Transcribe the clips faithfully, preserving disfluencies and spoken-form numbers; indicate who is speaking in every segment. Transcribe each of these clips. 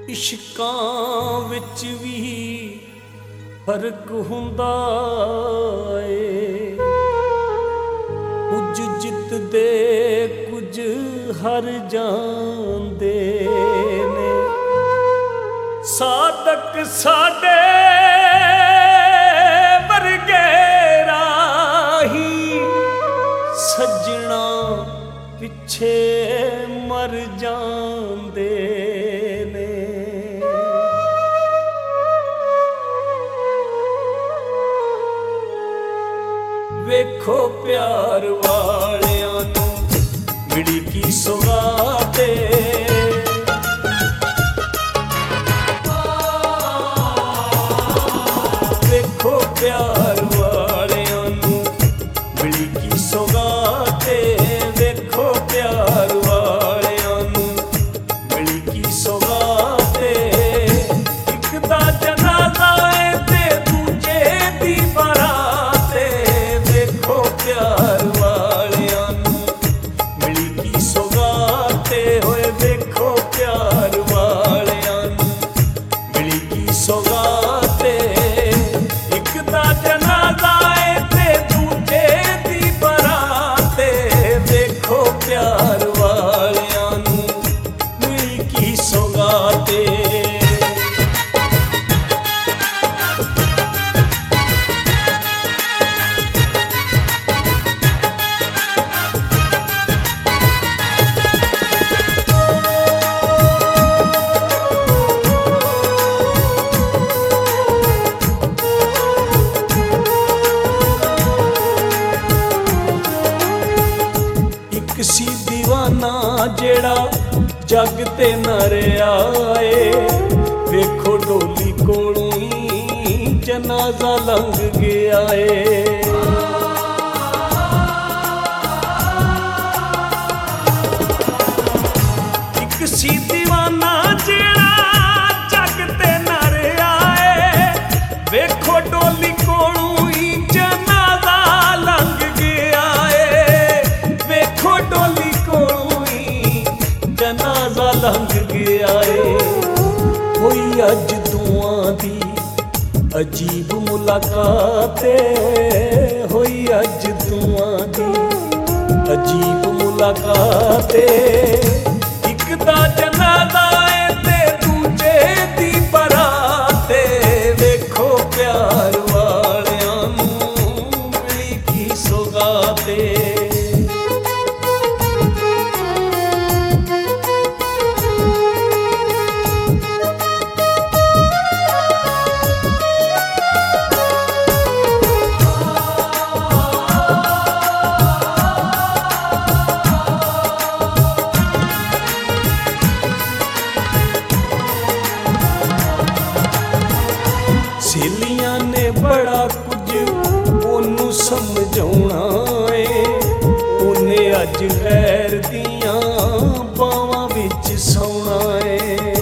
Speaker 1: इश्कां विच भी फर्क हुंदा ए, कुछ जितदे कुछ हार जांदे ने। साधक साडे वर्गे राही सजना पिछे मर जांदे ने। वेखो प्यार वालियां नूं मिली की सौगात ए, वेखो प्यार वालियां नूं मिली की सौगात ए, वेखो प्यार वालियां नूं मिली की सौगात ए। इक दा जनाजा ए ते दूजे दी बारात ए, वेखो प्यार वालियां नूं मिली की सौगात ए, होए वेखो प्यार वालियां नूं मिली की सौगात ए। इक दा जनाजा ए ते दूजे दी बारात ए, वेखो प्यार वालियां नूं मिली की सौगात ए। इक सी दीवाना जेड़ा जग ते न रहा ए, वेखो डोली कोलों ही जनाजा लंघ गया ए। इक सी दीवाना जेड़ा जग ते न रहा ए, वेखो डोली कोलों ही जनाजा लंघ गया ए, वेखो डोली कोलों ही जनाजा लंघ गया ए। होई अज दुआं दी अजीब मुलाकात ए, होई अज दुआं दी अजीब मुलाकात ए। इक दा जनाजा ए ते दूजे दी बारात ए, वेखो प्यार वालियां नूं मिली की सौगात ए। सहेलियां ने बड़ा कुछ ओनू समझाउणा ए, ओने अज गैर दियां बावां विच सौणा ए।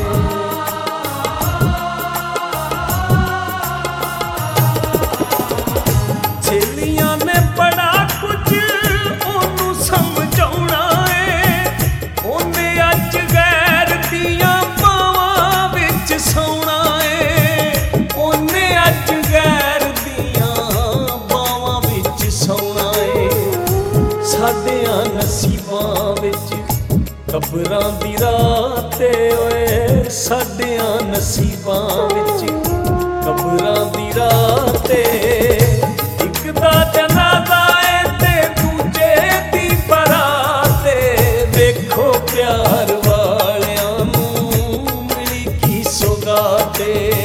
Speaker 1: सहेलियां ने बड़ा कुछ ओनू समझाउणा ए, ओने अज गैर दियां बावां विच सौणा ए, ओने अज गैर दियां बावां विच सौणा ए। साडियां नसीबां विच कबरां दी रात ए, ओए साडियां नसीबां विच कबरां दी रात ए। इक दा जनाजा ए ते दूजे दी बारात ए, वेखो प्यार वालियां नूं मिली की सौगात ए।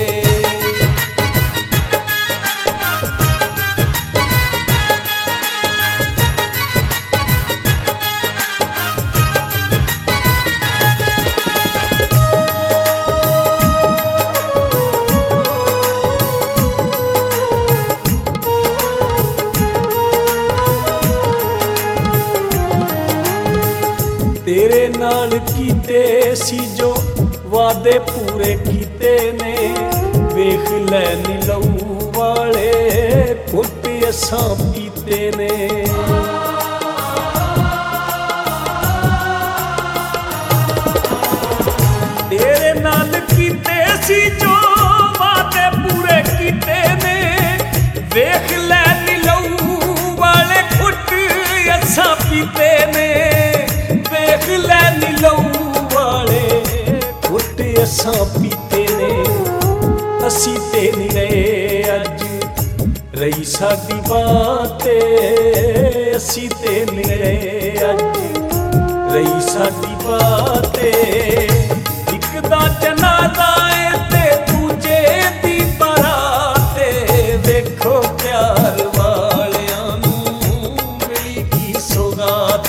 Speaker 1: तेरे नाल कीते सी जो वादे पूरे कीते ने, वेख लै नी लहू वाले घुट असां पीते ने। तेरे नाल की सी जो वादे पूरे कीते ने वेख लै नीलऊ वाले घुट असां पीते ने वेख लै नीलऊ वाले घुट असां पीते ने असी ते नहीं रहे अज रही साडी बात असी ते नहीं रहे अज रही साडी बात इक दा जनाजा ते दूजे दी बारात देखो प्यार वालियां नूं मिली की सौगात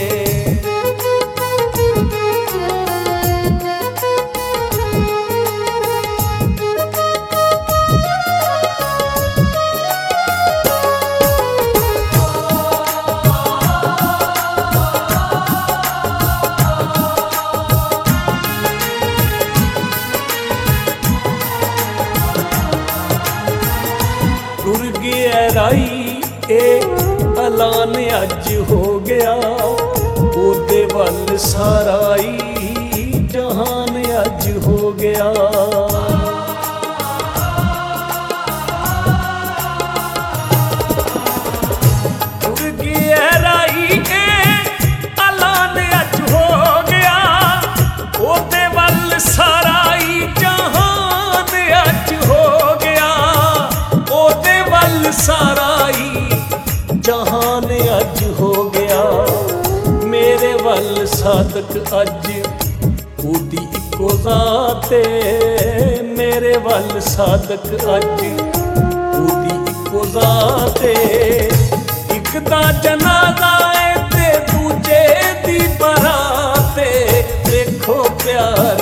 Speaker 1: टुर गया राई ए ऐलान अज हो गया ओदे वल साराई जहान अज हो गया टुर गया राई ए ऐलान अज हो गया ओदे वल साराई जहान अज हो गया ओदे वल साराई जहान अज हो गया मेरे वल सादक अज ओदी इको जात मेरे वल सादक अज ओदी इको जात इक दा जनाजा ते दूजे दी बारात देखो प्यार